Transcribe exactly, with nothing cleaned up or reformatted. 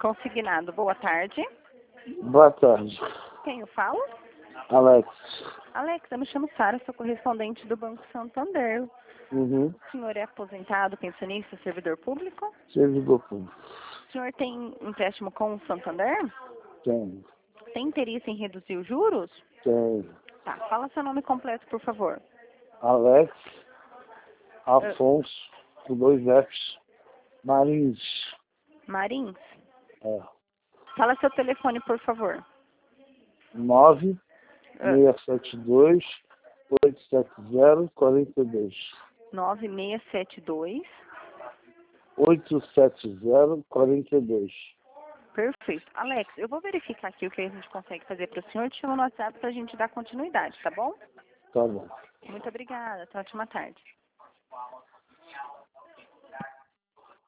Consignado, boa tarde. Boa tarde. Quem eu falo? Alex. Alex, eu me chamo Sara, sou correspondente do Banco Santander. Uhum. O senhor é aposentado, pensionista, servidor público? Servidor público. O senhor tem empréstimo com o Santander? Tem. Tem interesse em reduzir os juros? Tem. Tá, fala seu nome completo, por favor. Alex Afonso, com dois Fs. Marins. Marins? É. Fala seu telefone, por favor. nove Ah, seis sete dois, oito sete zero, quatro dois. nove seis sete dois. oito sete zero, quatro dois. Perfeito. Alex, eu vou verificar aqui o que a gente consegue fazer para o senhor. Te chamo no WhatsApp para a gente dar continuidade, tá bom? Tá bom. Muito obrigada. Até ótima tarde.